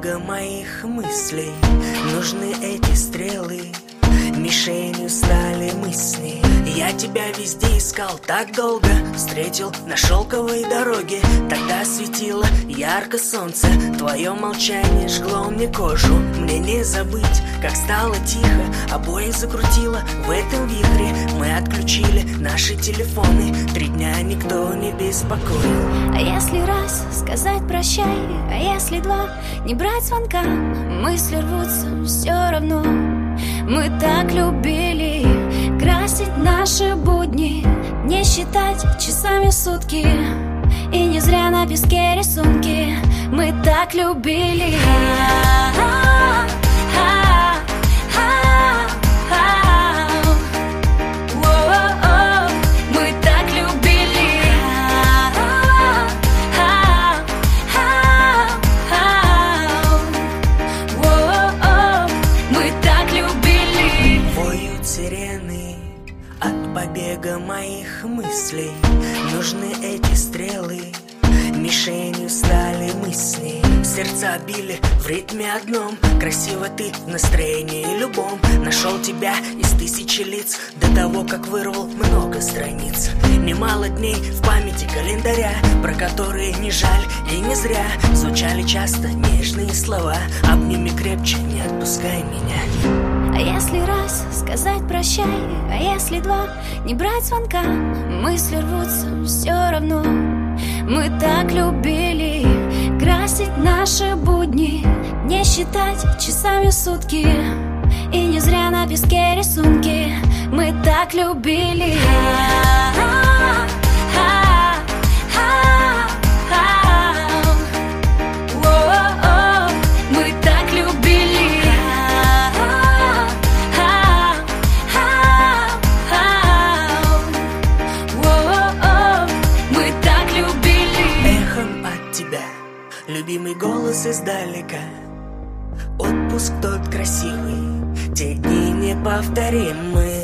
побега моих мыслей нужны эти стрелы. Мишенью стали мы с ней. Я тебя везде искал так долго, встретил на шелковой дороге. Тогда светило ярко солнце, твое молчание жгло мне кожу. Мне не забыть, как стало тихо, обоих закрутило в этом вихре. Мы отключили наши телефоны, 3 дня никто не беспокоил. А если раз сказать прощай, а если 2 не брать звонка, мысли рвутся все равно. Мы так любили красить наши будни, не считать часами сутки, и не зря на песке рисунки. Мы так любили. Мы так любили. Мы так любили. Воют сирены от побега моих мыслей. Нужны эти стрелы, мишенью стали мы с ней. Сердца били в ритме одном. Красиво ты в настроении любом. Нашел тебя из 1000 лиц до того, как вырвал много страниц. Немало дней в памяти календаря, про которые не жаль и не зря. Звучали часто нежные слова: обними крепче, не отпускай меня. А если раз сказать прощай, а если 2 не брать звонка, мысли рвутся все равно. Мы так любили красить наши будни, не считать часами сутки, и не зря на песке рисунки. Мы так любили. Мы так любили. Мы так любили. Эхом от тебя любимый голос издалека. Отпуск тот красивый, те дни неповторимые.